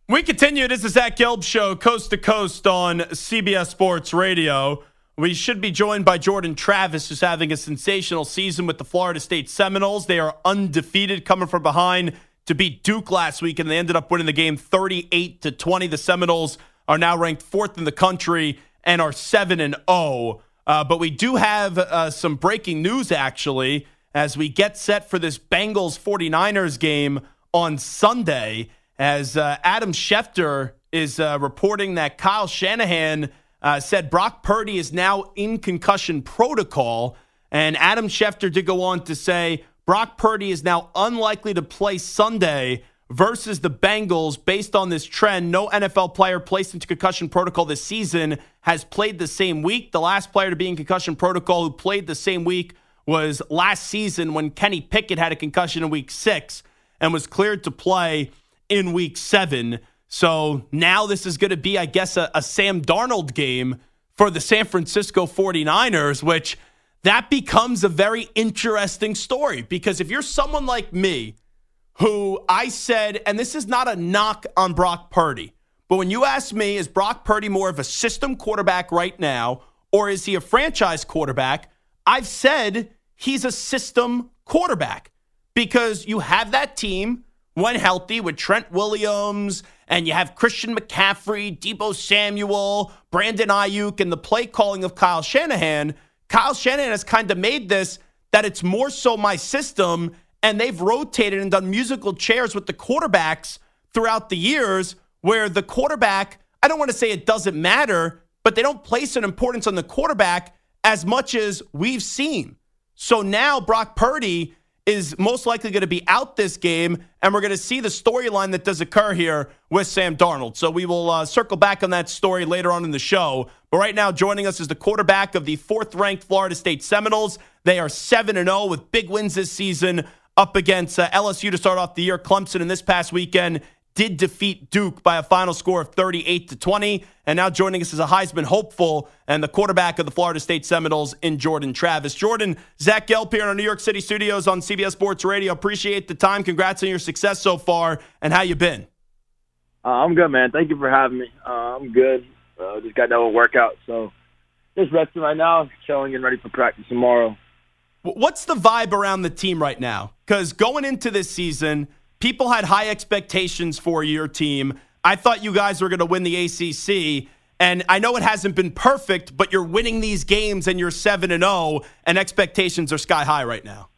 We continue. This is Zach Gelb Show, coast to coast on CBS Sports Radio. We should be joined by Jordan Travis, who's having a sensational season with the Florida State Seminoles. They are undefeated, coming from behind to beat Duke last week, and they ended up winning the game 38-20. The Seminoles are now ranked fourth in the country and are 7-0. But we do have some breaking news, actually, as we get set for this Bengals 49ers game on Sunday, as Adam Schefter is reporting that Kyle Shanahan said Brock Purdy is now in concussion protocol. And Adam Schefter did go on to say Brock Purdy is now unlikely to play Sunday versus the Bengals. Based on this trend, no NFL player placed into concussion protocol this season has played the same week. The last player to be in concussion protocol who played the same week was last season when Kenny Pickett had a concussion in week 6 and was cleared to play in week 7. So now this is going to be, I guess, a Sam Darnold game for the San Francisco 49ers, which that becomes a very interesting story. Because if you're someone like me, who I said, and this is not a knock on Brock Purdy, but when you ask me, is Brock Purdy more of a system quarterback right now, or is he a franchise quarterback? I've said he's a system quarterback because you have that team when healthy with Trent Williams, and you have Christian McCaffrey, Deebo Samuel, Brandon Ayuk, and the play calling of Kyle Shanahan. Kyle Shanahan has kind of made this that it's more so my system, and they've rotated and done musical chairs with the quarterbacks throughout the years where the quarterback, I don't want to say it doesn't matter, but they don't place an importance on the quarterback as much as we've seen. So now Brock Purdy is most likely going to be out this game, and we're going to see the storyline that does occur here with Sam Darnold. So we will circle back on that story later on in the show. But right now, joining us is the quarterback of the 4th-ranked Florida State Seminoles. They are 7-0 with big wins this season up against LSU to start off the year. Clemson in this past weekend did defeat Duke by a final score of 38-20. And now joining us is a Heisman hopeful and the quarterback of the Florida State Seminoles in Jordan Travis. Jordan, Zach Gelb here in our New York City studios on CBS Sports Radio. Appreciate the time. Congrats on your success so far. And how you been? I'm good, man. Thank you for having me. I'm good. Just got done with workout, so just resting right now, chilling and ready for practice tomorrow. What's the vibe around the team right now? Because going into this season, people had high expectations for your team. I thought you guys were going to win the ACC, and I know it hasn't been perfect, but you're winning these games and you're 7-0, and expectations are sky high right now.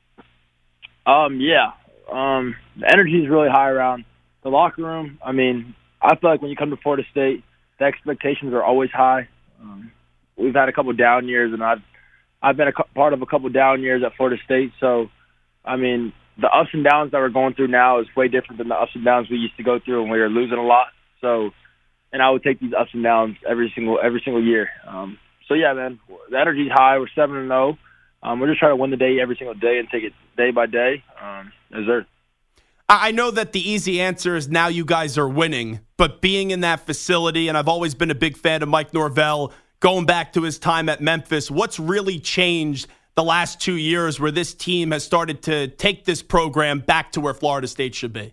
Yeah. The energy is really high around the locker room. I mean, I feel like when you come to Florida State, the expectations are always high. We've had a couple down years, and I've been part of a couple down years at Florida State. So, I mean, the ups and downs that we're going through now is way different than the ups and downs we used to go through when we were losing a lot. So, and I would take these ups and downs every single year. So yeah, man, the energy's high. We're 7-0. We're just trying to win the day every single day and take it day by day. Yes, sir. I know that the easy answer is now you guys are winning, but being in that facility, and I've always been a big fan of Mike Norvell, going back to his time at Memphis, what's really changed the last 2 years where this team has started to take this program back to where Florida State should be?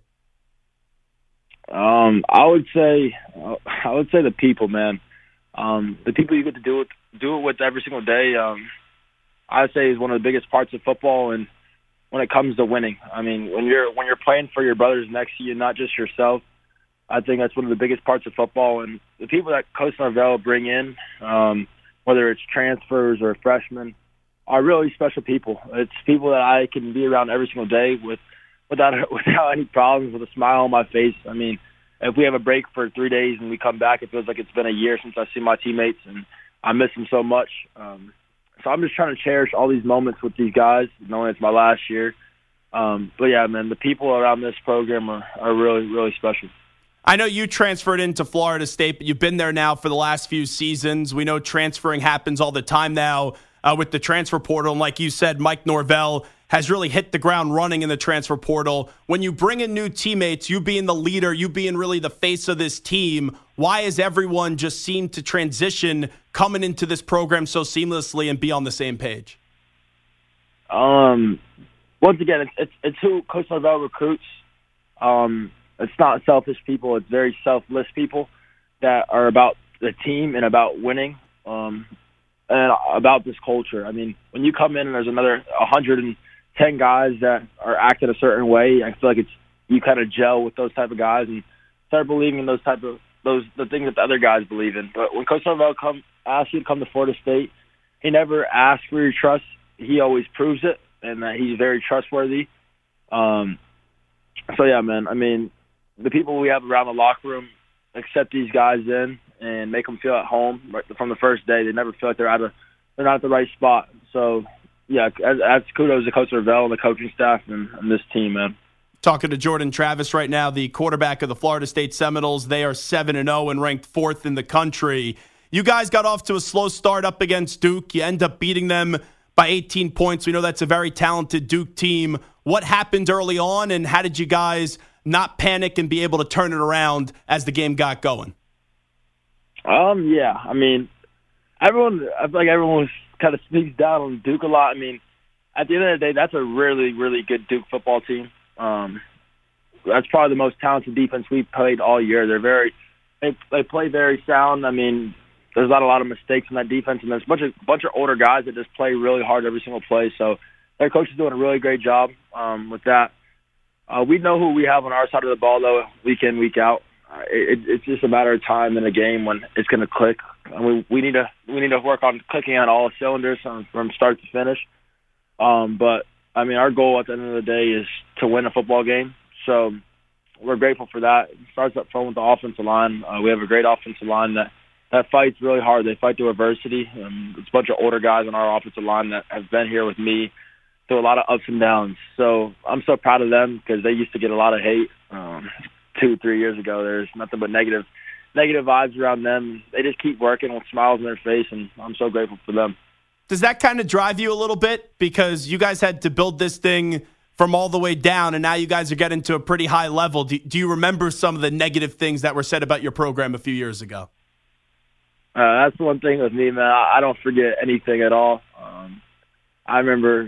I would say the people, man. The people you get to do it with every single day. I'd say is one of the biggest parts of football, and when it comes to winning, I mean, when you're playing for your brothers next to you, not just yourself, I think that's one of the biggest parts of football. And the people that Coach Norvell bring in, whether it's transfers or freshmen, are really special people. It's people that I can be around every single day without any problems, with a smile on my face. I mean, if we have a break for 3 days and we come back, it feels like it's been a year since I've seen my teammates, and I miss them so much. So I'm just trying to cherish all these moments with these guys, knowing it's my last year. But yeah, man, the people around this program are really, really special. I know you transferred into Florida State, but you've been there now for the last few seasons. We know transferring happens all the time now with the transfer portal. And like you said, Mike Norvell has really hit the ground running in the transfer portal. When you bring in new teammates, you being the leader, you being really the face of this team, why has everyone just seemed to transition coming into this program so seamlessly and be on the same page? Once again, it's who Coach Norvell recruits. it's not selfish people. It's very selfless people that are about the team and about winning, and about this culture. I mean, when you come in and there's another 110 guys that are acting a certain way, I feel like you kind of gel with those type of guys and start believing in the things that the other guys believe in. But when Coach Norvell asks you to come to Florida State, he never asks for your trust. He always proves it, and that he's very trustworthy. So yeah, man. I mean, the people we have around the locker room accept these guys in and make them feel at home right from the first day. They never feel like they're not at the right spot. So yeah, as kudos to Coach Norvell and the coaching staff and this team, man. Talking to Jordan Travis right now, the quarterback of the Florida State Seminoles. They are 7-0 and ranked 4th in the country. You guys got off to a slow start up against Duke. You end up beating them by 18 points. We know that's a very talented Duke team. What happened early on, and how did you guys not panic and be able to turn it around as the game got going? Yeah. I mean, I feel like everyone kind of speaks down on Duke a lot. I mean, at the end of the day, that's a really, really good Duke football team. That's probably the most talented defense we've played all year. They play very sound. I mean, there's not a lot of mistakes in that defense, and there's a bunch of older guys that just play really hard every single play. So their coach is doing a really great job with that. We know who we have on our side of the ball, though, week in, week out. It's just a matter of time in a game when it's going to click. We need to work on clicking on all cylinders from start to finish. But I mean, our goal at the end of the day is to win a football game. So we're grateful for that. It starts up front with the offensive line. We have a great offensive line that fights really hard. They fight through adversity. It's a bunch of older guys on our offensive line that have been here with me through a lot of ups and downs. So I'm so proud of them because they used to get a lot of hate 2-3 years ago. There's nothing but negative vibes around them. They just keep working with smiles on their face, and I'm so grateful for them. Does that kind of drive you a little bit? Because you guys had to build this thing from all the way down, and now you guys are getting to a pretty high level. Do you remember some of the negative things that were said about your program a few years ago? That's the one thing with me, man. I don't forget anything at all. I remember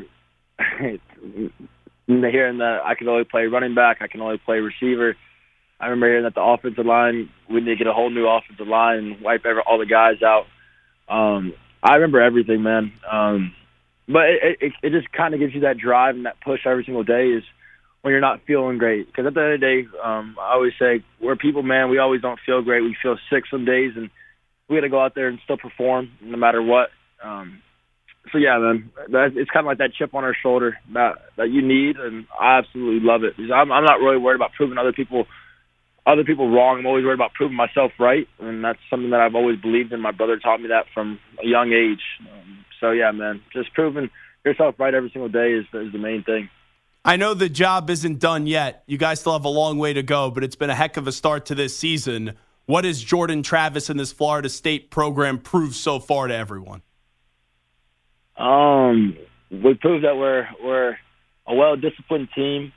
hearing that I could only play running back, I can only play receiver. I remember hearing that the offensive line, we need to get a whole new offensive line and wipe all the guys out. I remember everything, man. But it just kind of gives you that drive and that push every single day is when you're not feeling great. Because at the end of the day, I always say, we're people, man. We always don't feel great. We feel sick some days, and we got to go out there and still perform no matter what. So, yeah, man, it's kind of like that chip on our shoulder that you need, and I absolutely love it. Because I'm not really worried about proving other people wrong. I'm always worried about proving myself right, and that's something that I've always believed in. My brother taught me that from a young age. So, yeah, man, just proving yourself right every single day is the main thing. I know the job isn't done yet. You guys still have a long way to go, but it's been a heck of a start to this season. What has Jordan Travis and this Florida State program proved so far to everyone? We proved that we're a well-disciplined team.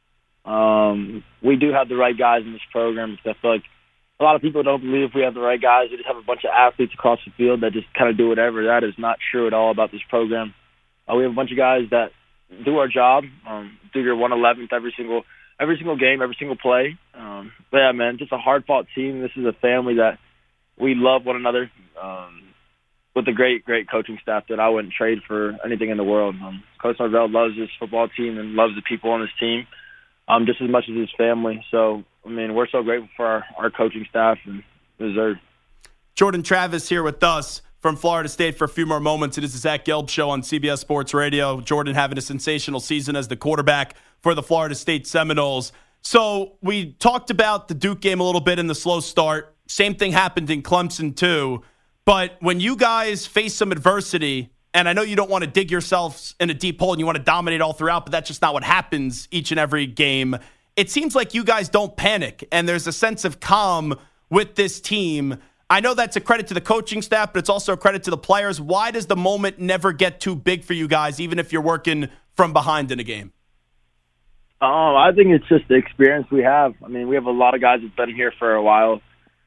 We do have the right guys in this program. I feel like a lot of people don't believe we have the right guys. We just have a bunch of athletes across the field that just kind of do whatever. That is not true at all about this program. We have a bunch of guys that do our job, do your 111th every single game, every single play. But yeah, man, just a hard-fought team. This is a family that we love one another. With a great, great coaching staff that I wouldn't trade for anything in the world. Coach Norvell loves his football team and loves the people on his team just as much as his family. So, I mean, we're so grateful for our coaching staff and deserve. Jordan Travis here with us from Florida State for a few more moments. It is the Zach Gelb Show on CBS Sports Radio. Jordan having a sensational season as the quarterback for the Florida State Seminoles. So we talked about the Duke game a little bit in the slow start. Same thing happened in Clemson too. But when you guys face some adversity, and I know you don't want to dig yourselves in a deep hole and you want to dominate all throughout, but that's just not what happens each and every game. It seems like you guys don't panic, and there's a sense of calm with this team. I know that's a credit to the coaching staff, but it's also a credit to the players. Why does the moment never get too big for you guys, even if you're working from behind in a game? I think it's just the experience we have. I mean, we have a lot of guys that've been here for a while.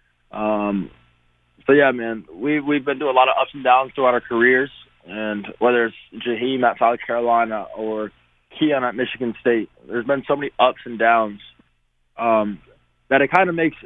So, yeah, man, we've been through a lot of ups and downs throughout our careers, and whether it's Jaheim at South Carolina or Keon at Michigan State, there's been so many ups and downs. that it kind of makes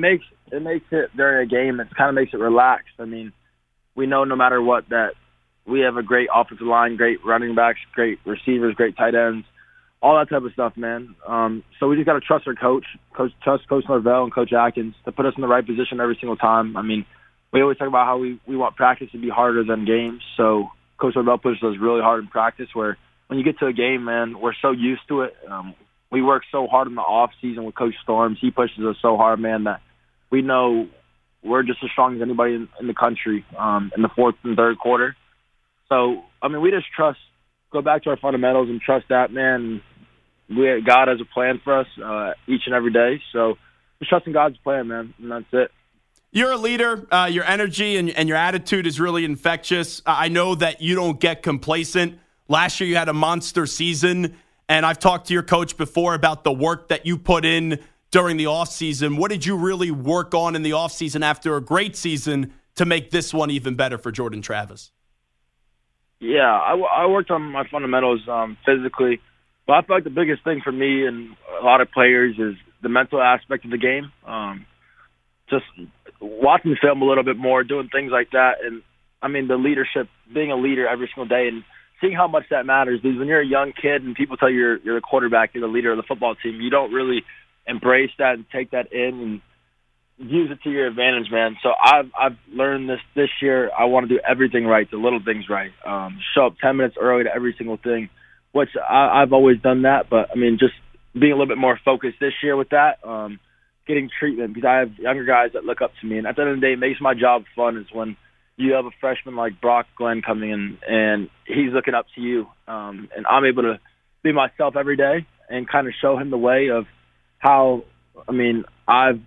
it during a game. It kind of makes it relaxed. I mean, we know no matter what that we have a great offensive line, great running backs, great receivers, great tight ends, all that type of stuff, man. So we just got to trust our trust Coach Norvell and Coach Atkins to put us in the right position every single time. I mean, we always talk about how we want practice to be harder than games. So Coach Norvell pushes us really hard in practice where when you get to a game, man, we're so used to it. We work so hard in the off season with Coach Storms. He pushes us so hard, man, that we know we're just as strong as anybody in the country in the fourth and third quarter. So, I mean, we just go back to our fundamentals and trust that, man. God has a plan for us each and every day. So just trusting God's plan, man, and that's it. You're a leader. Your energy and your attitude is really infectious. I know that you don't get complacent. Last year you had a monster season, and I've talked to your coach before about the work that you put in during the offseason. What did you really work on in the offseason after a great season to make this one even better for Jordan Travis? Yeah, I worked on my fundamentals physically. But I feel like the biggest thing for me and a lot of players is the mental aspect of the game. Just watching film a little bit more, doing things like that. And, I mean, the leadership, being a leader every single day and seeing how much that matters. Because when you're a young kid and people tell you you're the quarterback, you're the leader of the football team, you don't really embrace that and take that in and use it to your advantage, man. So I've learned this year. I want to do everything right, the little things right. Show up 10 minutes early to every single thing, which I've always done that. But, I mean, just being a little bit more focused this year with that, getting treatment, because I have younger guys that look up to me. And at the end of the day, it makes my job fun is when you have a freshman like Brock Glenn coming in and he's looking up to you. And I'm able to be myself every day and kind of show him the way of how, I mean, I've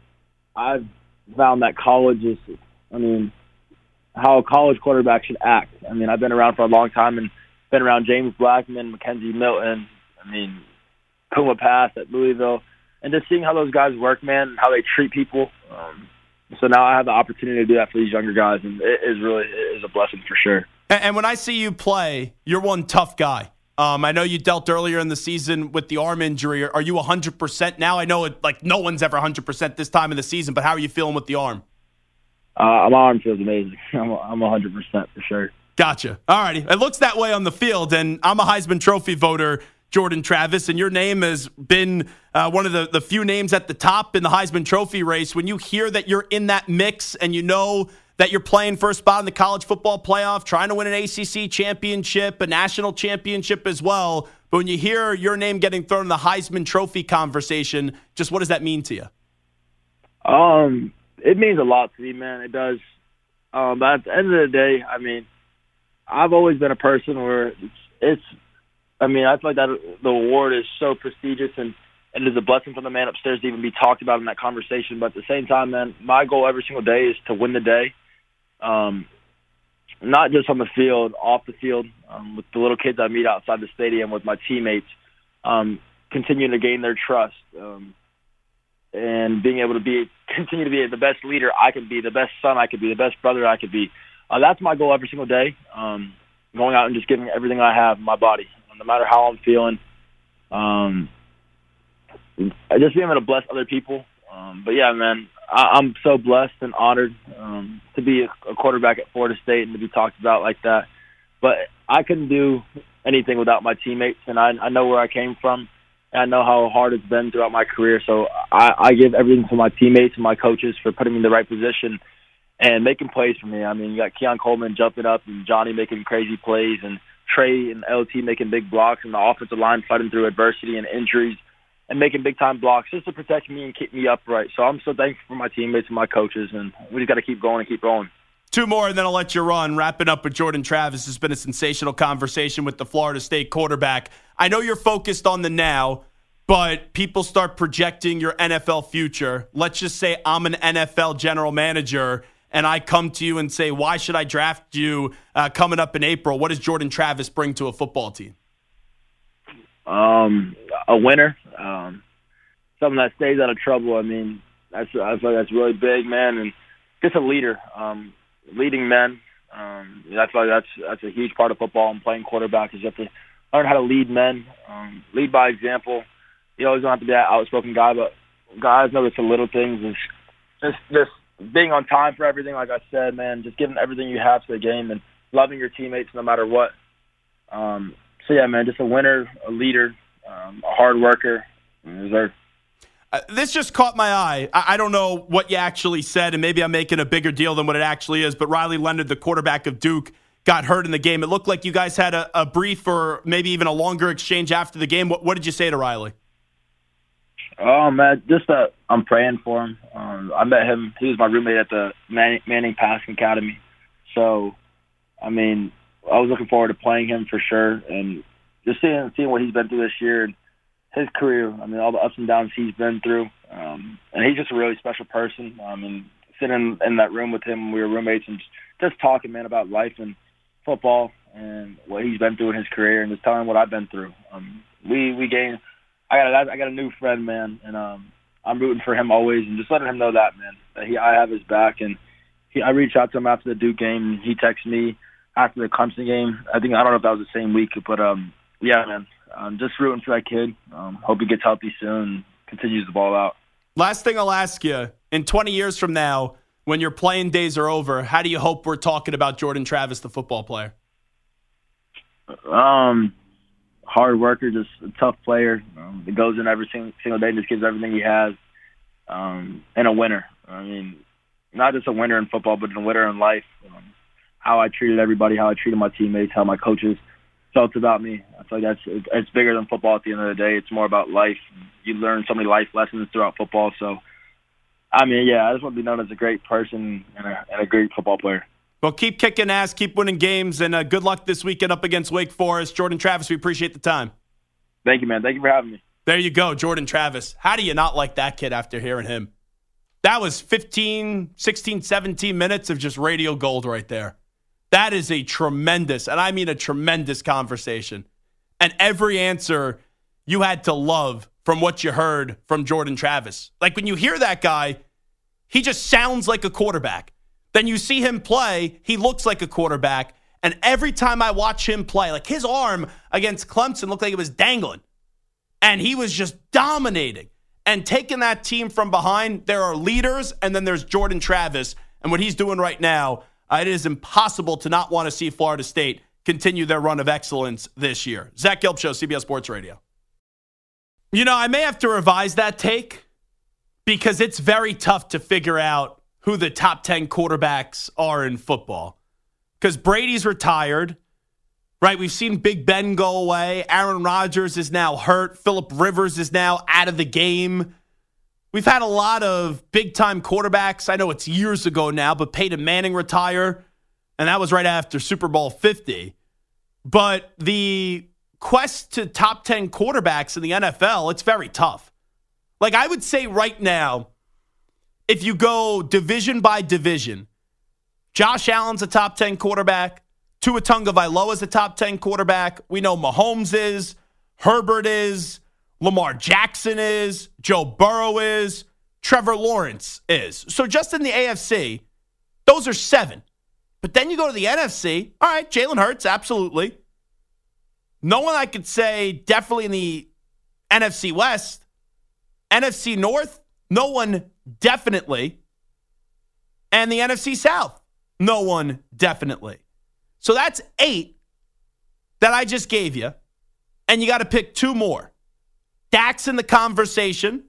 found that college is, I mean, how a college quarterback should act. I mean, I've been around for a long time and been around James Blackman, Mackenzie Milton, I mean, Puma Pass at Louisville, and just seeing how those guys work, man, how they treat people. So now I have the opportunity to do that for these younger guys, and it is a blessing for sure. And when I see you play, you're one tough guy. I know you dealt earlier in the season with the arm injury. Are you 100% now? I know no one's ever 100% this time of the season, but how are you feeling with the arm? My arm feels amazing. I'm 100% for sure. Gotcha. All righty. It looks that way on the field, and I'm a Heisman Trophy voter, Jordan Travis, and your name has been one of the few names at the top in the Heisman Trophy race. When you hear that you're in that mix and you know that you're playing for a spot in the college football playoff, trying to win an ACC championship, a national championship as well, but when you hear your name getting thrown in the Heisman Trophy conversation, just what does that mean to you? It means a lot to me, man. It does. But at the end of the day, I mean, I've always been a person where I mean, I feel like that the award is so prestigious and it is a blessing for the man upstairs to even be talked about in that conversation. But at the same time, man, my goal every single day is to win the day. Not just on the field, off the field, with the little kids I meet outside the stadium, with my teammates, continuing to gain their trust, and being able to continue to be the best leader I could be, the best son I could be, the best brother I could be. That's my goal every single day, going out and just giving everything I have in my body, no matter how I'm feeling. Just being able to bless other people. But, yeah, man, I'm so blessed and honored to be a quarterback at Florida State and to be talked about like that. But I couldn't do anything without my teammates, and I know where I came from, and I know how hard it's been throughout my career. So I give everything to my teammates and my coaches for putting me in the right position and making plays for me. I mean, you got Keon Coleman jumping up and Johnny making crazy plays and Trey and LT making big blocks and the offensive line fighting through adversity and injuries and making big-time blocks just to protect me and keep me upright. So I'm so thankful for my teammates and my coaches, and we just got to keep going and keep rolling. Two more, and then I'll let you run. Wrapping up with Jordan Travis. It's been a sensational conversation with the Florida State quarterback. I know you're focused on the now, but people start projecting your NFL future. Let's just say I'm an NFL general manager, and I come to you and say, why should I draft you coming up in April? What does Jordan Travis bring to a football team? A winner, someone that stays out of trouble. I mean, I feel like that's really big, man, and just a leader, leading men. I feel like that's a huge part of football and playing quarterback is you have to learn how to lead men, lead by example. You always don't have to be that outspoken guy, but guys notice the little things. Is just being on time for everything, like I said, man, just giving everything you have to the game and loving your teammates no matter what. So, yeah, man, just a winner, a leader, a hard worker. This just caught my eye. I don't know what you actually said, and maybe I'm making a bigger deal than what it actually is, but Riley Leonard, the quarterback of Duke, got hurt in the game. It looked like you guys had a brief or maybe even a longer exchange after the game. What did you say to Riley? Oh, man, just I'm praying for him. I met him. He was my roommate at the Manning Passing Academy. So, I mean, I was looking forward to playing him for sure. And just seeing what he's been through this year and his career, I mean, all the ups and downs he's been through. And he's just a really special person. I mean, sitting in that room with him, we were roommates and just talking, man, about life and football and what he's been through in his career and just telling him what I've been through. We gained – I got a new friend, man, and I'm rooting for him always, and just letting him know that, man, that I have his back. And I reached out to him after the Duke game, and he texted me after the Clemson game. I don't know if that was the same week, but yeah, man, I'm just rooting for that kid. Hope he gets healthy soon and continues the ball out. Last thing I'll ask you, in 20 years from now, when your playing days are over, how do you hope we're talking about Jordan Travis, the football player? Hard worker, just a tough player. That goes in every single day and just gives everything he has. And a winner. I mean, not just a winner in football, but a winner in life. How I treated everybody, how I treated my teammates, how my coaches felt about me. I feel like it's bigger than football at the end of the day. It's more about life. You learn so many life lessons throughout football. So, I mean, yeah, I just want to be known as a great person and a great football player. Well, keep kicking ass, keep winning games, and good luck this weekend up against Wake Forest. Jordan Travis, we appreciate the time. Thank you, man. Thank you for having me. There you go, Jordan Travis. How do you not like that kid after hearing him? That was 15, 16, 17 minutes of just radio gold right there. That is a tremendous, and I mean a tremendous conversation. And every answer you had to love from what you heard from Jordan Travis. Like when you hear that guy, he just sounds like a quarterback. Then you see him play, he looks like a quarterback. And every time I watch him play, like his arm against Clemson looked like it was dangling. And he was just dominating and taking that team from behind. There are leaders, and then there's Jordan Travis. And what he's doing right now, it is impossible to not want to see Florida State continue their run of excellence this year. Zach Gelb Show, CBS Sports Radio. You know, I may have to revise that take because it's very tough to figure out who the top 10 quarterbacks are in football. Because Brady's retired, right? We've seen Big Ben go away. Aaron Rodgers is now hurt. Phillip Rivers is now out of the game. We've had a lot of big-time quarterbacks. I know it's years ago now, but Peyton Manning retired, and that was right after Super Bowl 50. But the quest to top 10 quarterbacks in the NFL, it's very tough. Like I would say right now, if you go division by division, Josh Allen's a top 10 quarterback. Tua Tagovailoa is a top 10 quarterback. We know Mahomes is, Herbert is, Lamar Jackson is, Joe Burrow is, Trevor Lawrence is. So just in the AFC, those are 7. But then you go to the NFC. All right, Jalen Hurts, absolutely. No one I could say definitely in the NFC West. NFC North, no one definitely. And the NFC South, no one definitely. So that's 8 that I just gave you. And you got to pick 2 more. Dak's in the conversation.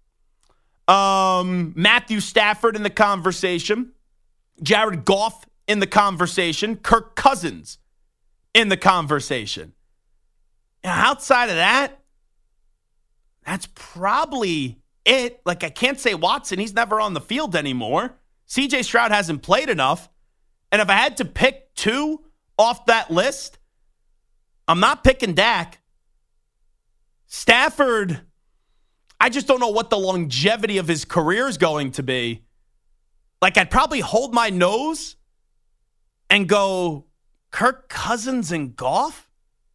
Matthew Stafford in the conversation. Jared Goff in the conversation. Kirk Cousins in the conversation. Now, outside of that, that's probably it. Like, I can't say Watson. He's never on the field anymore. CJ Stroud hasn't played enough. And if I had to pick 2 off that list, I'm not picking Dak. Stafford, I just don't know what the longevity of his career is going to be. Like, I'd probably hold my nose and go, Kirk Cousins and Goff?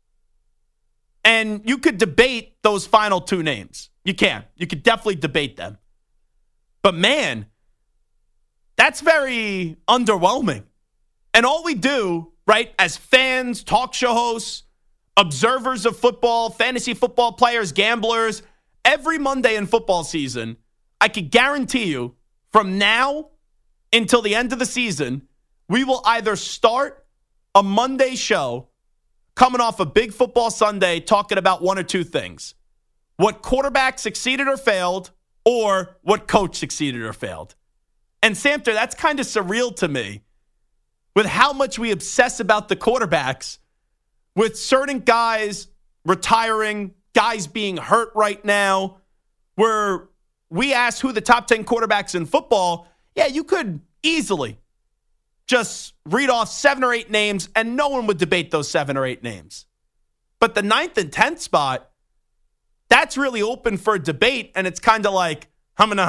And you could debate those final 2 names. You can. You could definitely debate them. But man, that's very underwhelming. And all we do, right, as fans, talk show hosts, observers of football, fantasy football players, gamblers, every Monday in football season, I could guarantee you from now until the end of the season, we will either start a Monday show coming off a big football Sunday talking about one or two things. What quarterback succeeded or failed, or what coach succeeded or failed. And Samter, that's kind of surreal to me with how much we obsess about the quarterbacks, with certain guys retiring, guys being hurt right now, where we ask who the top 10 quarterbacks in football. Yeah, you could easily just read off 7 or 8 names and no one would debate those 7 or 8 names. But the 9th and 10th spot, that's really open for debate, and it's kind of like humana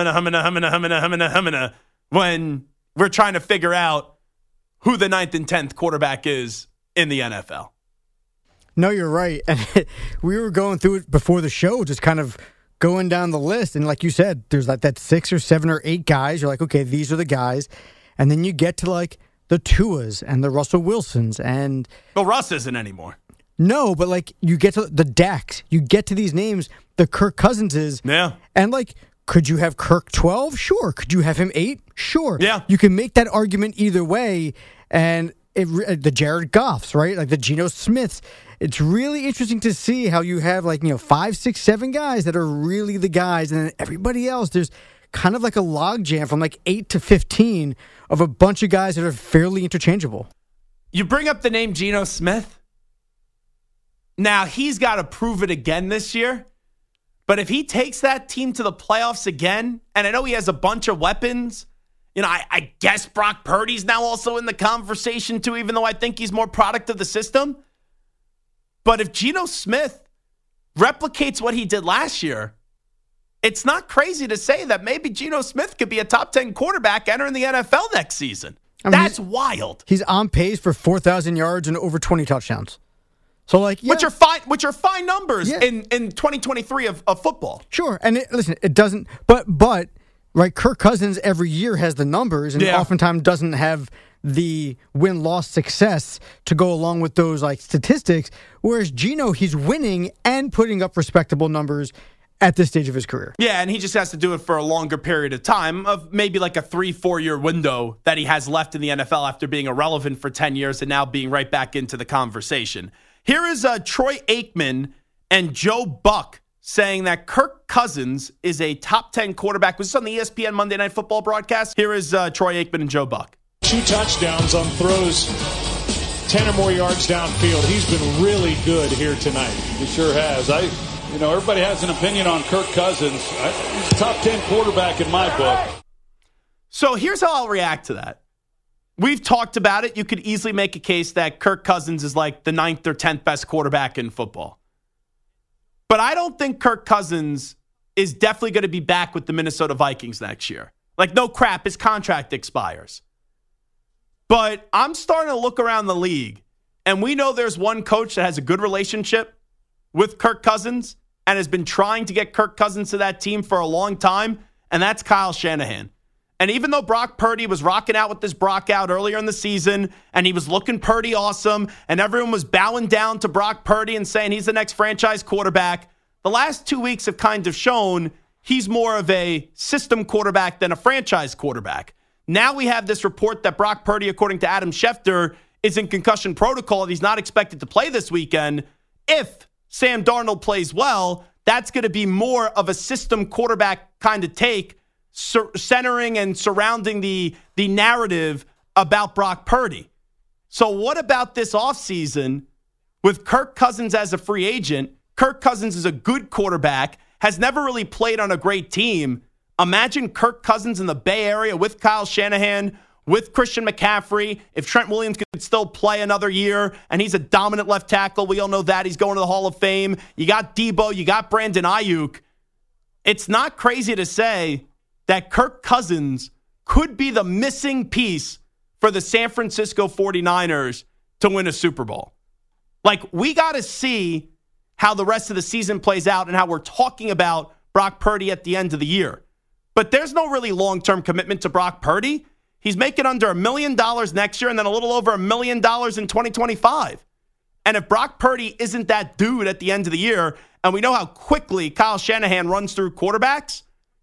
when we're trying to figure out who the 9th and 10th quarterback is in the NFL. No, you're right. And we were going through it before the show, just kind of going down the list. And like you said, there's like that 6 or 7 or 8 guys. You're like, okay, these are the guys. And then you get to like the Tuas and the Russell Wilsons. And well, Russ isn't anymore. No, but like you get to the Dax. You get to these names, the Kirk Cousinses. Yeah. And like, could you have Kirk 12? Sure. Could you have him 8? Sure. Yeah. You can make that argument either way. And the Jared Goffs, right? Like the Geno Smiths. It's really interesting to see how you have 5, 6, 7 guys that are really the guys. And then everybody else, there's kind of like a logjam from like 8 to 15 of a bunch of guys that are fairly interchangeable. You bring up the name Geno Smith. Now, he's got to prove it again this year. But if he takes that team to the playoffs again, and I know he has a bunch of weapons, I guess Brock Purdy's now also in the conversation too, even though I think he's more product of the system. But if Geno Smith replicates what he did last year, it's not crazy to say that maybe Geno Smith could be a top 10 quarterback entering the NFL next season. I mean, that's wild. He's on pace for 4,000 yards and over 20 touchdowns. So yeah. Which are fine numbers in 2023 of football. Sure. And listen, it doesn't, but right, Kirk Cousins every year has the numbers and oftentimes doesn't have the win-loss success to go along with those statistics. Whereas Geno, he's winning and putting up respectable numbers at this stage of his career. Yeah, and he just has to do it for a longer period of time, of maybe like a 3-4 year window that he has left in the NFL after being irrelevant for 10 years and now being right back into the conversation. Here is Troy Aikman and Joe Buck saying that Kirk Cousins is a top 10 quarterback. Was this on the ESPN Monday Night Football broadcast? Here is Troy Aikman and Joe Buck. 2 touchdowns on throws 10 or more yards downfield. He's been really good here tonight. He sure has. Everybody has an opinion on Kirk Cousins. He's a top 10 quarterback in my book. So here's how I'll react to that. We've talked about it. You could easily make a case that Kirk Cousins is like the 9th or 10th best quarterback in football. But I don't think Kirk Cousins is definitely going to be back with the Minnesota Vikings next year. No crap, his contract expires. But I'm starting to look around the league, and we know there's one coach that has a good relationship with Kirk Cousins and has been trying to get Kirk Cousins to that team for a long time, and that's Kyle Shanahan. And even though Brock Purdy was rocking out with this Brock out earlier in the season, and he was looking Purdy awesome, and everyone was bowing down to Brock Purdy and saying he's the next franchise quarterback, the last 2 weeks have kind of shown he's more of a system quarterback than a franchise quarterback. Now we have this report that Brock Purdy, according to Adam Schefter, is in concussion protocol and he's not expected to play this weekend. If Sam Darnold plays well, that's going to be more of a system quarterback kind of take, centering and surrounding the narrative about Brock Purdy. So what about this offseason with Kirk Cousins as a free agent? Kirk Cousins is a good quarterback, has never really played on a great team. Imagine Kirk Cousins in the Bay Area with Kyle Shanahan, with Christian McCaffrey. If Trent Williams could still play another year, and he's a dominant left tackle, we all know that. He's going to the Hall of Fame. You got Debo, you got Brandon Ayuk. It's not crazy to say that Kirk Cousins could be the missing piece for the San Francisco 49ers to win a Super Bowl. We got to see how the rest of the season plays out and how we're talking about Brock Purdy at the end of the year. But there's no really long-term commitment to Brock Purdy. He's making under $1 million next year and then a little over $1 million in 2025. And if Brock Purdy isn't that dude at the end of the year, and we know how quickly Kyle Shanahan runs through quarterbacks,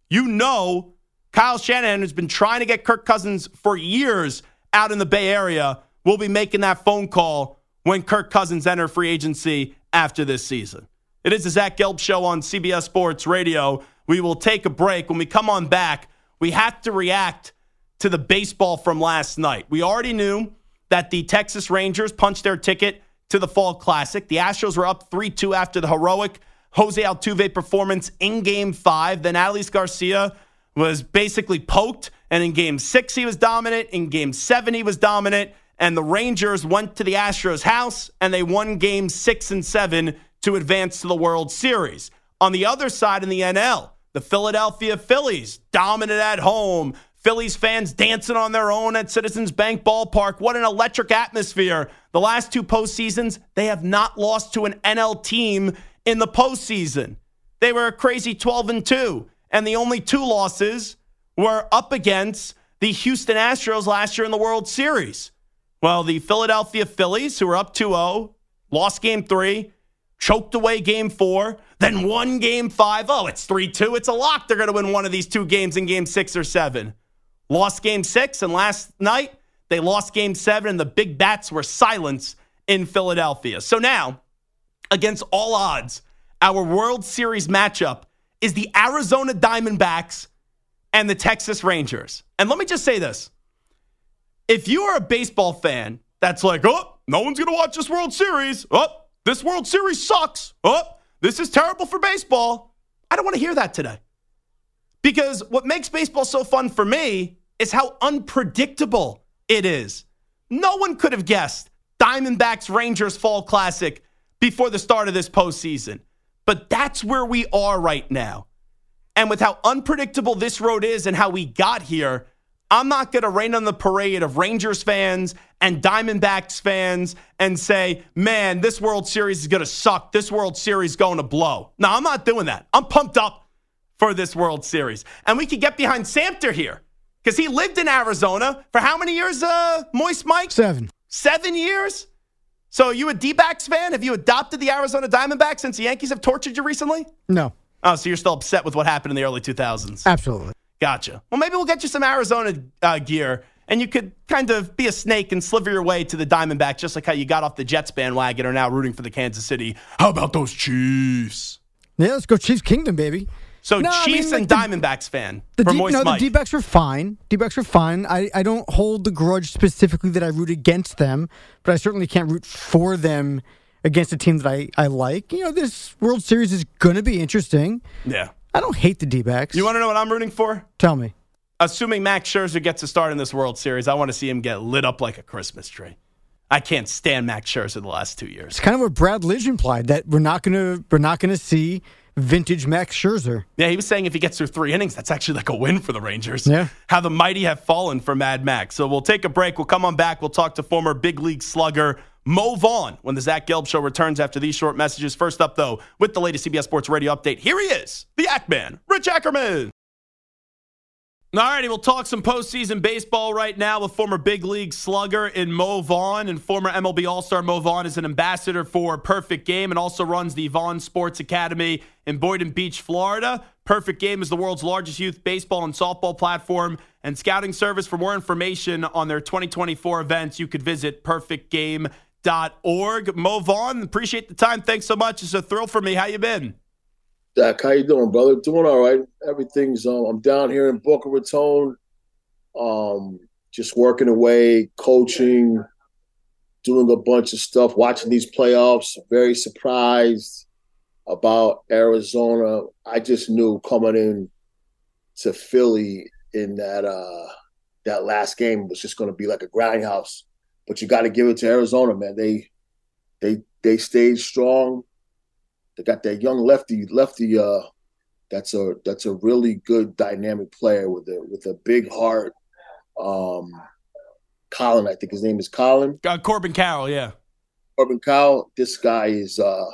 You know Kyle Shanahan, who's been trying to get Kirk Cousins for years out in the Bay Area, will be making that phone call when Kirk Cousins enter free agency after this season. It is the Zach Gelb Show on CBS Sports Radio. We will take a break. When we come on back, we have to react to the baseball from last night. We already knew that the Texas Rangers punched their ticket to the Fall Classic. The Astros were up 3-2 after the heroic Jose Altuve performance in Game 5. Then Adolis Garcia was basically poked, and in Game 6 he was dominant. In Game 7 he was dominant, and the Rangers went to the Astros' house, and they won Game 6 and 7 to advance to the World Series. On the other side in the NL, the Philadelphia Phillies dominant at home. Phillies fans dancing on their own at Citizens Bank Ballpark. What an electric atmosphere. The last 2 postseasons, they have not lost to an NL team in the postseason. They were a crazy 12-2, and the only 2 losses were up against the Houston Astros last year in the World Series. Well, the Philadelphia Phillies, who were up 2-0, lost Game 3, choked away Game 4, then won Game 5. Oh, it's 3-2. It's a lock. They're going to win one of these 2 games in Game 6 or 7. Lost Game 6, and last night they lost Game 7, and the big bats were silenced in Philadelphia. So now, against all odds, our World Series matchup is the Arizona Diamondbacks and the Texas Rangers. And let me just say this. If you are a baseball fan that's like, oh, no one's going to watch this World Series. Oh, this World Series sucks. Oh, this is terrible for baseball. I don't want to hear that today. Because what makes baseball so fun for me is how unpredictable it is. No one could have guessed Diamondbacks Rangers Fall Classic before the start of this postseason. But that's where we are right now. And with how unpredictable this road is and how we got here, I'm not going to rain on the parade of Rangers fans and Diamondbacks fans and say, man, this World Series is going to suck. This World Series is going to blow. No, I'm not doing that. I'm pumped up for this World Series. And we could get behind Samter here because he lived in Arizona for how many years, Moist Mike? 7. 7 years? So are you a D-backs fan? Have you adopted the Arizona Diamondbacks since the Yankees have tortured you recently? No. Oh, so you're still upset with what happened in the early 2000s? Absolutely. Gotcha. Well, maybe we'll get you some Arizona gear, and you could kind of be a snake and sliver your way to the Diamondbacks, just like how you got off the Jets bandwagon and are now rooting for the Kansas City. How about those Chiefs? Yeah, let's go Chiefs Kingdom, baby. So Chiefs and Diamondbacks fan for Moist Mike. The D-backs are fine. D-backs are fine. I don't hold the grudge specifically that I root against them, but I certainly can't root for them against a team that I like. You know, this World Series is going to be interesting. Yeah. I don't hate the D-backs. You want to know what I'm rooting for? Tell me. Assuming Max Scherzer gets a start in this World Series, I want to see him get lit up like a Christmas tree. I can't stand Max Scherzer the last 2 years. It's kind of what Brad Lidge implied, that we're not gonna see vintage Max Scherzer. Yeah, he was saying if he gets through 3 innings, that's actually like a win for the Rangers. Yeah. How the mighty have fallen for Mad Max. So we'll take a break. We'll come on back. We'll talk to former big league slugger Mo Vaughn when the Zach Gelb Show returns after these short messages. First up, though, with the latest CBS Sports Radio update, here he is, the Yak Man, Rich Ackerman. All righty, we'll talk some postseason baseball right now with former big league slugger in Mo Vaughn, and former MLB All-Star Mo Vaughn is an ambassador for Perfect Game and also runs the Vaughn Sports Academy in Boynton Beach, Florida. Perfect Game is the world's largest youth baseball and softball platform and scouting service. For more information on their 2024 events, you could visit perfectgame.org. Mo Vaughn, appreciate the time. Thanks so much. It's a thrill for me. How you been? Dak, how you doing, brother? Doing all right. Everything's I'm down here in Boca Raton, just working away, coaching, doing a bunch of stuff, watching these playoffs. Very surprised about Arizona. I just knew coming in to Philly in that last game was just going to be like a grindhouse. But you got to give it to Arizona, man. They stayed strong. They got that young lefty. That's a really good dynamic player with a big heart. Colin, I think his name is Colin. Corbin Carroll, yeah. Corbin Carroll. This guy is a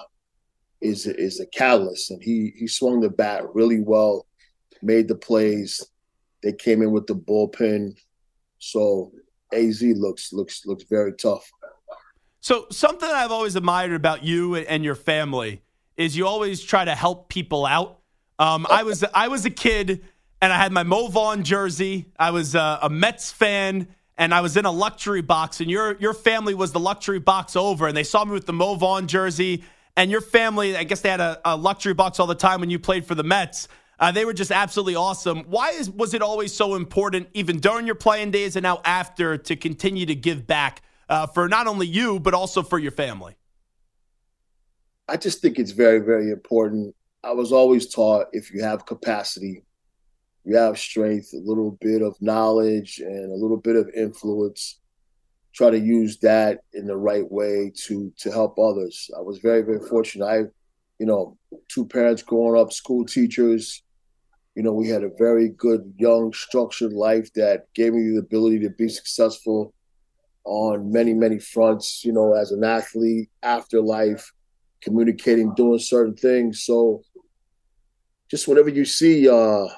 catalyst, and he swung the bat really well, made the plays. They came in with the bullpen, so AZ looks very tough. So something I've always admired about you and your family is you always try to help people out. I was a kid and I had my Mo Vaughn jersey. I was a Mets fan, and I was in a luxury box, and your family was the luxury box over, and they saw me with the Mo Vaughn jersey, and your family, I guess they had a luxury box all the time when you played for the Mets. They were just absolutely awesome. Why was it always so important, even during your playing days and now after, to continue to give back for not only you, but also for your family? I just think it's very, very important. I was always taught if you have capacity, you have strength, a little bit of knowledge, and a little bit of influence, try to use that in the right way to help others. I was very, very fortunate. Two parents growing up, school teachers. We had a very good, young, structured life that gave me the ability to be successful on many, many fronts, as an athlete, afterlife, communicating, doing certain things. So just whenever you see, an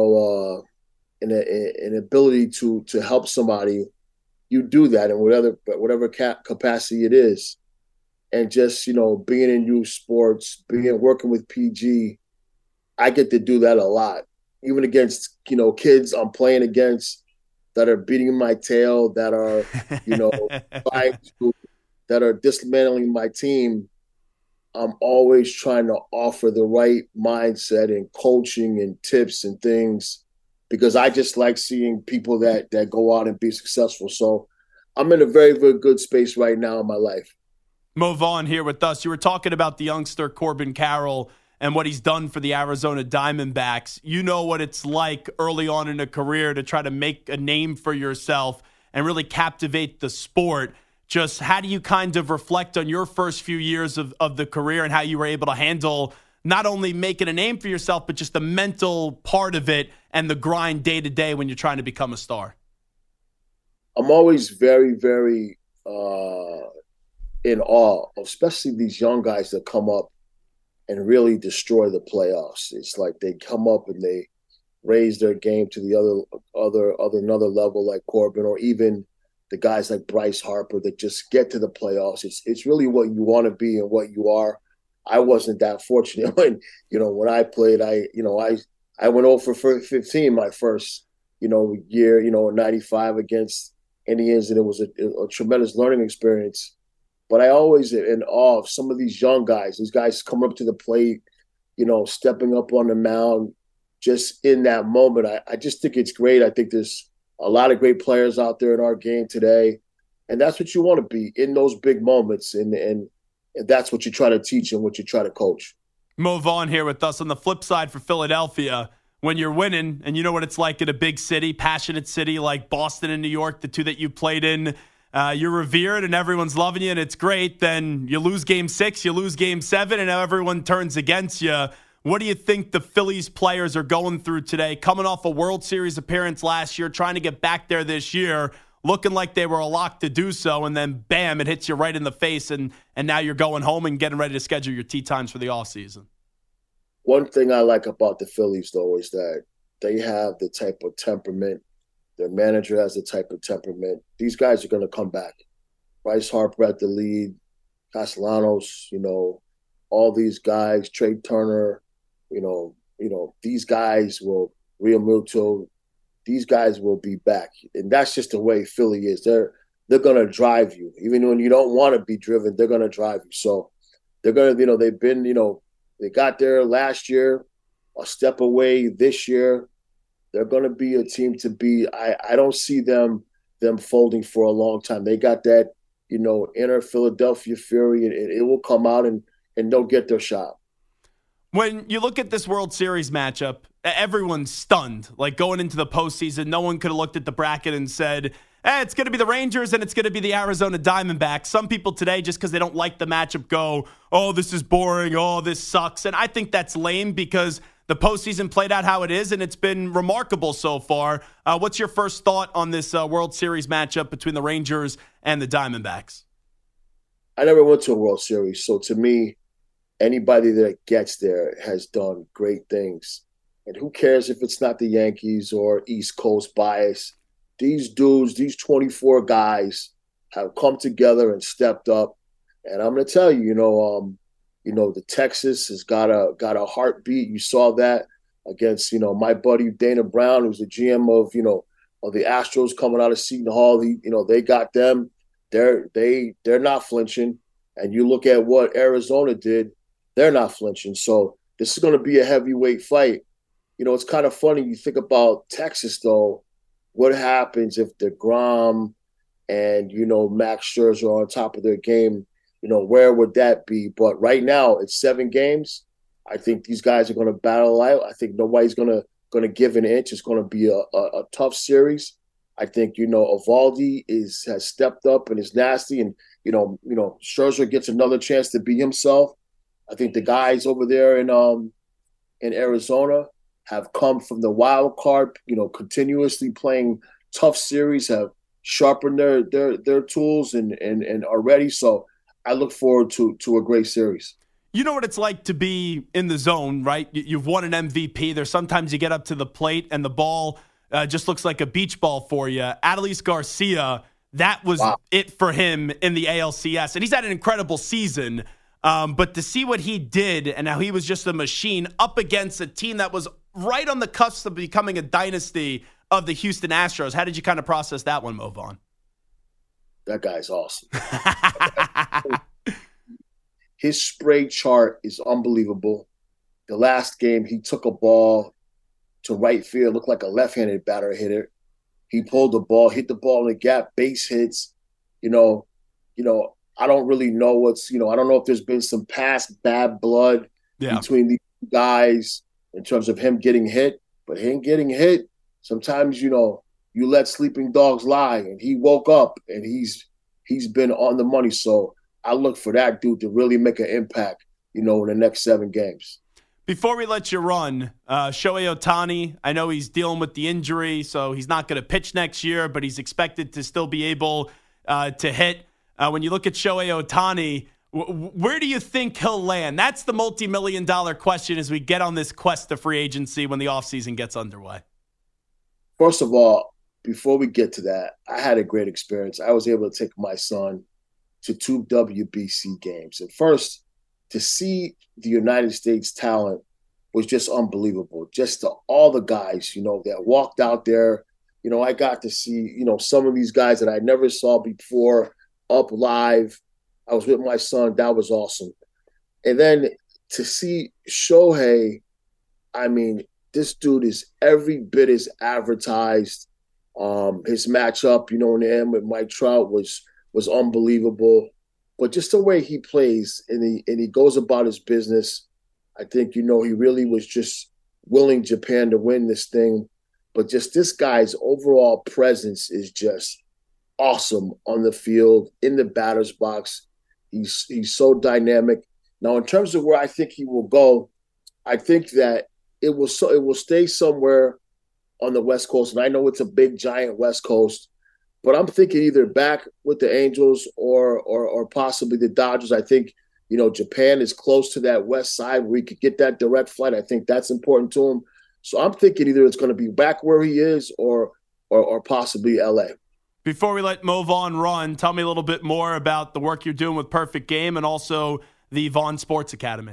ability to help somebody, you do that in whatever capacity it is. And just, being in youth sports, working with PG, I get to do that a lot, even against, kids I'm playing against that are beating my tail, that are, that are dismantling my team. I'm always trying to offer the right mindset and coaching and tips and things, because I just like seeing people that go out and be successful. So I'm in a very, very good space right now in my life. Mo Vaughn here with us. You were talking about the youngster Corbin Carroll and what he's done for the Arizona Diamondbacks. You know what it's like early on in a career to try to make a name for yourself and really captivate the sport. Just how do you kind of reflect on your first few years of the career and how you were able to handle not only making a name for yourself, but just the mental part of it and the grind day to day when you're trying to become a star? I'm always very, very in awe, especially these young guys that come up and really destroy the playoffs. It's like they come up and they raise their game to the another level, like Corbin, or even the guys like Bryce Harper that just get to the playoffs. It's really what you want to be and what you are. I wasn't that fortunate when I played. I went 0 for 15 my first year in '95 against Indians, and it was a tremendous learning experience. But I always in awe of some of these young guys. These guys come up to the plate, stepping up on the mound, just in that moment. I just think it's great. I think there's a lot of great players out there in our game today, and that's what you want to be in those big moments, and that's what you try to teach and what you try to coach. Mo Vaughn here with us. On the flip side for Philadelphia, when you're winning, and you know what it's like in a big city, passionate city like Boston and New York, the two that you played in, you're revered and everyone's loving you and it's great. Then you lose game 6, you lose game 7, and now everyone turns against you. What do you think the Phillies players are going through today, coming off a World Series appearance last year, trying to get back there this year, looking like they were a lock to do so, and then bam, it hits you right in the face, and now you're going home and getting ready to schedule your tee times for the offseason? One thing I like about the Phillies, though, is that they have the type of temperament. Their manager has the type of temperament. These guys are going to come back. Bryce Harper at the lead, Castellanos, all these guys, Trey Turner, these guys will, Real Muto, these guys will be back. And that's just the way Philly is. They're going to drive you. Even when you don't want to be driven, they're going to drive you. So they're going to, they've been, they got there last year, a step away this year. They're going to be a team to be. I don't see them folding for a long time. They got that, inner Philadelphia fury, and it will come out and they'll get their shot. When you look at this World Series matchup, everyone's stunned. Like going into the postseason, no one could have looked at the bracket and said, it's going to be the Rangers and it's going to be the Arizona Diamondbacks. Some people today, just because they don't like the matchup, go, oh, this is boring. Oh, this sucks. And I think that's lame because the postseason played out how it is, and it's been remarkable so far. What's your first thought on this World Series matchup between the Rangers and the Diamondbacks? I never went to a World Series, so to me, anybody that gets there has done great things. And who cares if it's not the Yankees or East Coast bias? These dudes, these 24 guys have come together and stepped up. And I'm going to tell you, the Texas has got a heartbeat. You saw that against, my buddy Dana Brown, who's the GM of the Astros coming out of Seton Hall. They got them. They're not flinching. And you look at what Arizona did, they're not flinching. So this is going to be a heavyweight fight. It's kind of funny. You think about Texas, though. What happens if DeGrom and, Max Scherzer are on top of their game? Where would that be? But right now, it's 7 games. I think these guys are going to battle out. I think nobody's going to give an inch. It's going to be a tough series. I think, Eovaldi has stepped up and is nasty. And, Scherzer gets another chance to be himself. I think the guys over there in Arizona have come from the wild card, continuously playing tough series, have sharpened their tools and are ready. So I look forward to a great series. You know what it's like to be in the zone, right? You've won an MVP. There's sometimes you get up to the plate and the ball just looks like a beach ball for you. Adolis Garcia, that was it for him in the ALCS. And he's had an incredible season. But to see what he did and how he was just a machine up against a team that was right on the cusp of becoming a dynasty of the Houston Astros, how did you kind of process that one, Mo Vaughn? That guy's awesome. His spray chart is unbelievable. The last game, he took a ball to right field, looked like a left-handed batter hitter. He pulled the ball, hit the ball in the gap, base hits. I don't really know I don't know if there's been some past bad blood between these guys in terms of him getting hit, but him getting hit, sometimes, you let sleeping dogs lie, and he woke up and he's been on the money. So I look for that dude to really make an impact, in the next 7 games. Before we let you run, Shohei Ohtani, I know he's dealing with the injury, so he's not going to pitch next year, but he's expected to still be able to hit. When you look at Shohei Ohtani, where do you think he'll land? That's the multi-million-dollar question as we get on this quest to free agency when the offseason gets underway. First of all, before we get to that, I had a great experience. I was able to take my son to 2 WBC games. And first, to see the United States talent was just unbelievable. Just all the guys, that walked out there. I got to see, some of these guys that I never saw before up live. I was with my son. That was awesome. And then to see Shohei, I mean, this dude is every bit as advertised. His matchup, in the end with Mike Trout was unbelievable. But just the way he plays and he goes about his business, I think, he really was just willing Japan to win this thing. But just this guy's overall presence is just awesome on the field, in the batter's box. He's so dynamic. Now, in terms of where I think he will go, I think that it will stay somewhere on the West Coast. And I know it's a big, giant West Coast, but I'm thinking either back with the Angels or possibly the Dodgers. I think, Japan is close to that west side where he could get that direct flight. I think that's important to him. So I'm thinking either it's going to be back where he is or possibly LA. Before we let Mo Vaughn run, tell me a little bit more about the work you're doing with Perfect Game and also the Vaughn Sports Academy.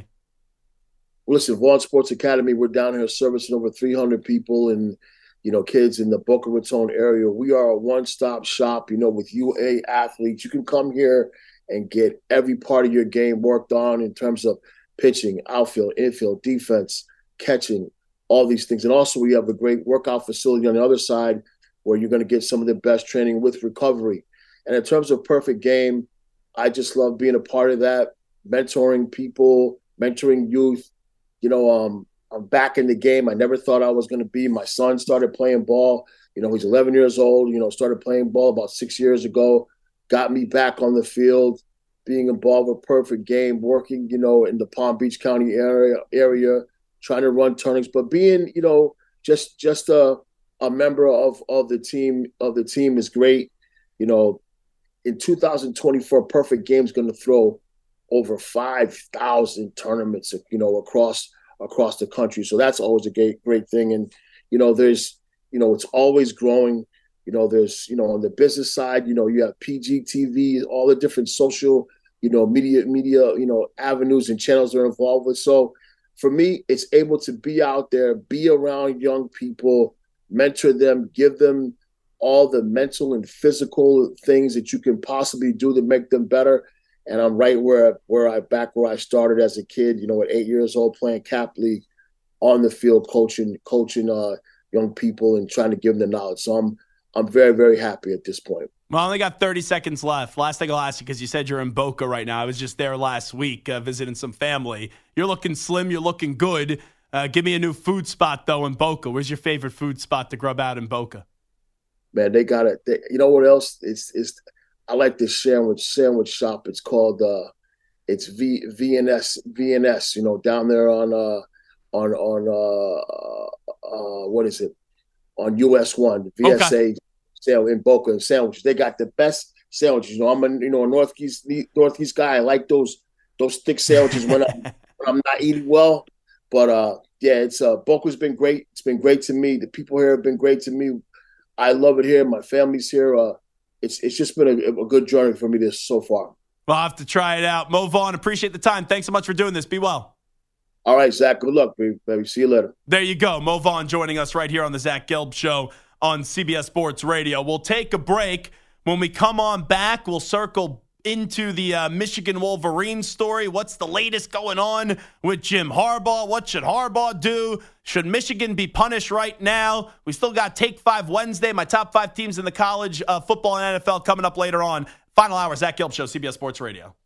Well, listen, Vaughn Sports Academy, we're down here servicing over 300 people and, kids in the Boca Raton area. We are a one-stop shop, with UA athletes. You can come here and get every part of your game worked on in terms of pitching, outfield, infield, defense, catching, all these things. And also we have a great workout facility on the other side where you're going to get some of the best training with recovery. And in terms of Perfect Game, I just love being a part of that, mentoring people, mentoring youth. I'm back in the game. I never thought I was going to be. My son started playing ball. He's 11 years old, started playing ball about 6 years ago, got me back on the field, being involved with Perfect Game, working, in the Palm Beach County area, trying to run tournaments, but being, just a member of the team is great. In 2024, Perfect Game is going to throw over 5,000 tournaments, across the country. So that's always a great thing. And, there's, it's always growing. There's, on the business side, you have PGTV, all the different social, media, avenues and channels they're involved with. So for me, it's able to be out there, be around young people, mentor them, give them all the mental and physical things that you can possibly do to make them better. And I'm right where I started as a kid, at 8 years old, playing Cap League on the field, coaching young people and trying to give them the knowledge. So I'm very, very happy at this point. Well, I only got 30 seconds left. Last thing I'll ask you, because you said you're in Boca right now. I was just there last week visiting some family. You're looking slim. You're looking good. Give me a new food spot, though, in Boca. Where's your favorite food spot to grub out in Boca? Man, they got it. You know what else? I like this sandwich shop. It's called it's VNS. Down there on what is it? On US 1, VSA. Okay. In Boca and sandwiches. They got the best sandwiches. I'm a Northeast guy. I like those thick sandwiches when I'm not eating well. But it's Boca's been great. It's been great to me. The people here have been great to me. I love it here. My family's here. It's just been a good journey for me so far. Well, I'll have to try it out. Mo Vaughn, appreciate the time. Thanks so much for doing this. Be well. All right, Zach. Good luck, baby. See you later. There you go. Mo Vaughn joining us right here on the Zach Gelb Show on CBS Sports Radio. We'll take a break. When we come on back, we'll circle into the Michigan Wolverines story. What's the latest going on with Jim Harbaugh? What should Harbaugh do? Should Michigan be punished right now? We still got Take 5 Wednesday, my top 5 teams in the college football and NFL coming up later on. Final hour, Zach Gelb Show, CBS Sports Radio.